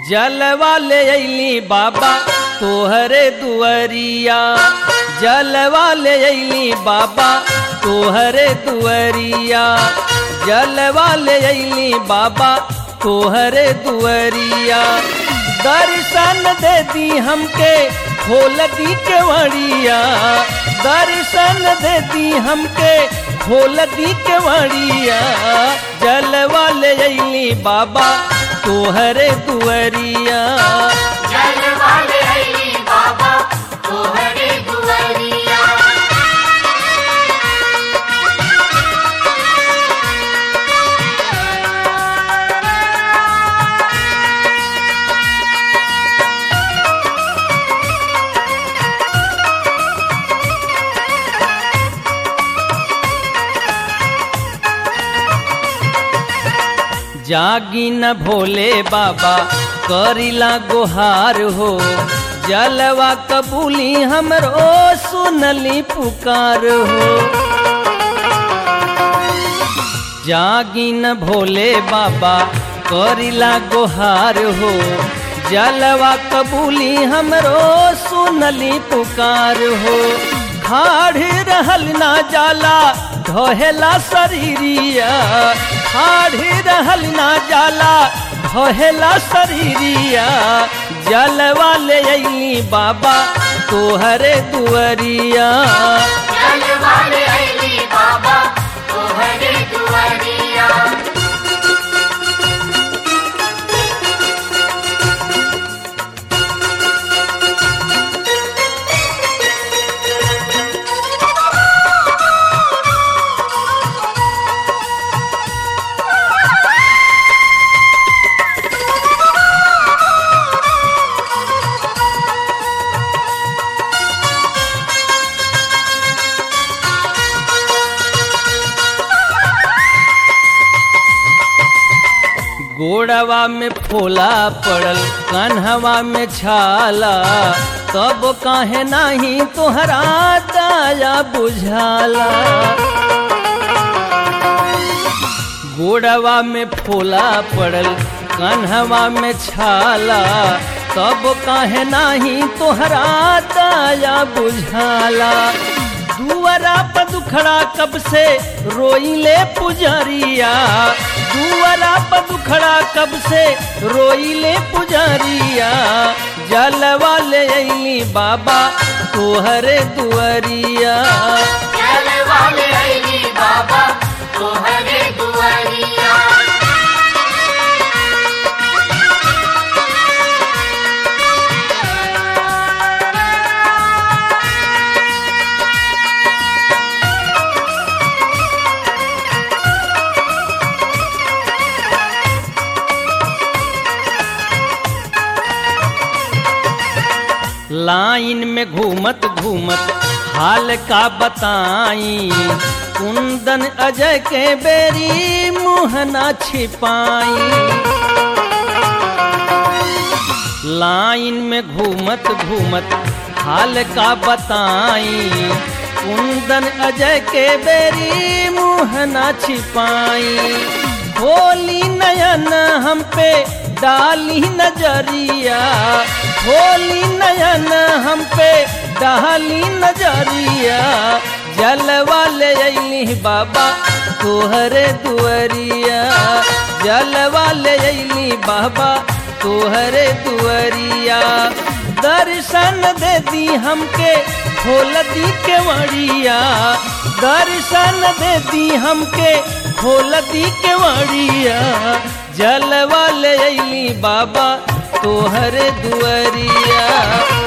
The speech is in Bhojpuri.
जलवा ले अइली बाबा तोहरे दुअरिया, जलवा ले अइली बाबा तोहरे दुअरिया, जलवा ले अइली बाबा तोहरे दुअरिया। दर्शन दे दी हमके खोल दी केवड़िया, दर्शन दे दी हमके खोल दी केवड़िया। जलवा ले अइली बाबा तोहरे दुअरिया, जलवा ले अइली बाबा तोहरे दुअरिया। जागी न भोले बाबा करिला गुहार हो, जलवा कबूली हमरो सुनली पुकार हो। जागी न भोले बाबा करिला गुहार हो, जलवा कबूली हमरो सुनली पुकार हो। खाड़ रहल ना जाला ढोहेला शरीरिया, खाड़ रहल ना जाला ढोहेला शरीरिया। जलवा ले अइली बाबा तोहरे दुअरिया, जलवा ले अइली बाबा तोहरे दुअरिया। गोड़वा में फोला पड़ल कन्हवा में छाला, तब काहे नाही तोहरा दया बुझाला। गोड़वा में फोला पड़ल कन्हवा में छाला, तब काहे नाही तोहरा दया बुझाला। दुआरा पर दुखड़ा कब से रोइले पुजारिया, दुआरा पर दुखड़ा कब से रोइले पुजारिया। जलवा ले अइली बाबा तोहरे दुअरिया, जलवा ले अइली बाबा तोहरे दुअरिया। लाइन में घूमत घूमत हाल का बताई, कुंदन अजय के बेरी मुँह ना छिपाई। लाइन में घूमत घूमत हाल का बताई, कुंदन अजय के बेरी मुँह ना छिपाई। होली नयन हम पे डाली नजरिया, होली नयन हम पे डाली नजरिया। जलवा ले अइली बाबा तोहरे दुअरिया, जलवा ले अइली बाबा तोहरे दुअरिया। दर्शन दे दी हमके खोल दी केवड़िया, दर्शन दे दी हमके खोल दी केवड़िया। जलवा ले अइली बाबा तोहरे दुअरिया।